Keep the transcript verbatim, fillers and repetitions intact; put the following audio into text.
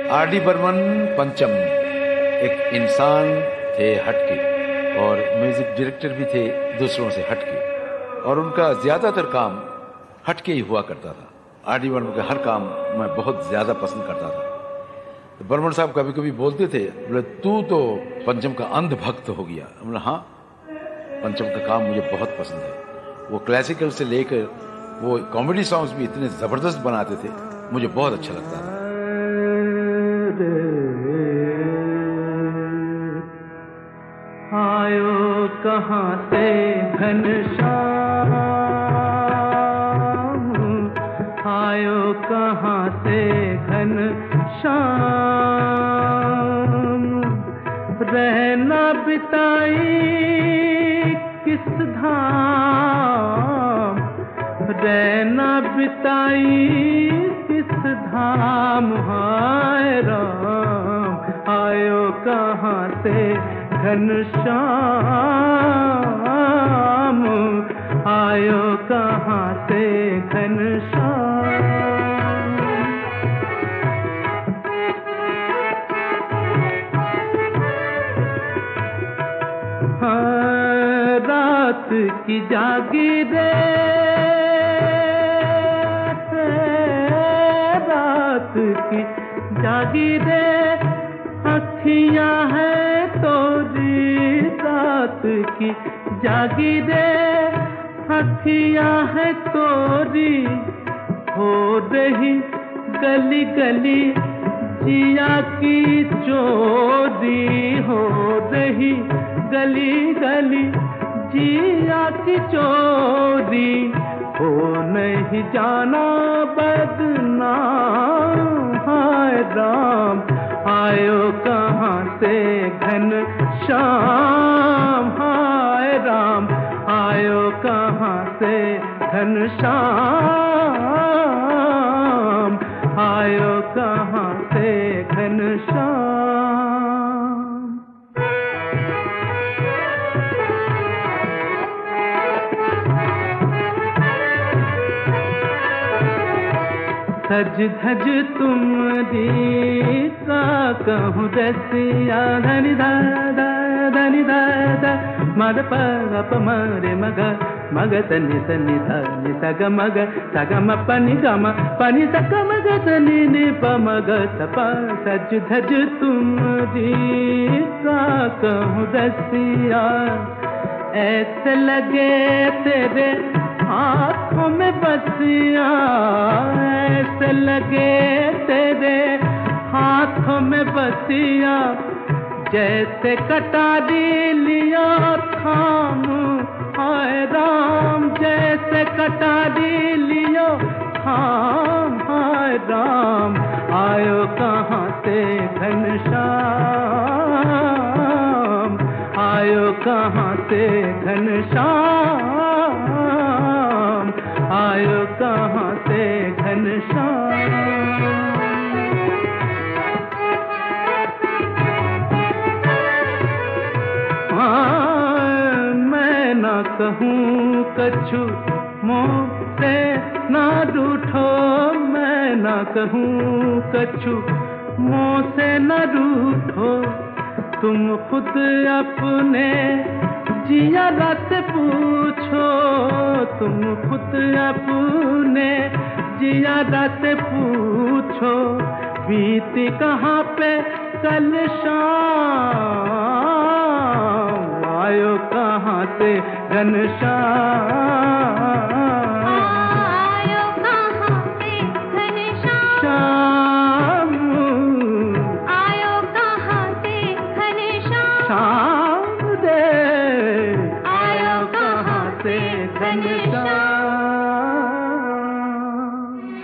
R D Burman पंचम एक इंसान थे हटके और म्यूजिक डायरेक्टर भी थे दूसरों से हटके, और उनका ज्यादातर काम हटके ही हुआ करता था। आर डी बर्मन का हर काम मैं बहुत ज्यादा पसंद करता था। तो बर्मन साहब कभी कभी बोलते थे, बोले तू तो पंचम का अंध भक्त हो गया। बोला हाँ, पंचम का काम मुझे बहुत पसंद है। वो क्लासिकल से लेकर वो कॉमेडी सॉन्ग्स भी इतने जबरदस्त बनाते थे, मुझे बहुत अच्छा लगता था। आयो कहाँ से घनश्याम, आयो कहाँ से घनश्याम, रहना बिताई किस धाम, रहना बिताई किस धाम, हाय राम आयो कहाँ से घनश्याम, आयो कहाँ से घनश्याम। हाँ, रात की जागीरे, रात की जागीरे अखियाँ है तोरी, रात की जागीरे अखियाँ है तोरी, हो रही गली गली जिया की चोरी, हो रही गली गली जिया की चोरी, हो नहीं जाना बदनाम, हाय राम आयो कहाँ से घनश्याम, हाय राम आयो कहाँ से घनश्याम, आयो कहाँ से घनश्याम। सज धज तुम दीका कहूँ रसिया, धनि दादा धनि दादा मद प मरे मग मग तनि तनि धनि सग मग सग म पनि गम पनि सग मग तनि नि प मग सप। सज धज तुम दीका कहूँ रसिया, ऐसे लगे तेरे हाथों में बसिया, ऐसे लगे तेरे हाथों में बसिया, जैसे कटारी लिया थाम, हाय राम जैसे कटारी लियो थाम, हाय राम आयो कहाँ से घनश्याम, आयो कहाँ से घनश्याम, आयो कहाँ से घनश्याम। हाँ, मैं न कहूँ कछु मोह से न रूठो, मैं न कहूँ कछु मोह से न रूठो, तुम खुद अपने जिया रात पूछो, तुम खुद अपने जिया रात पूछो, बीती कहाँ पे कल शाम, आयो कहाँ से घनश्याम,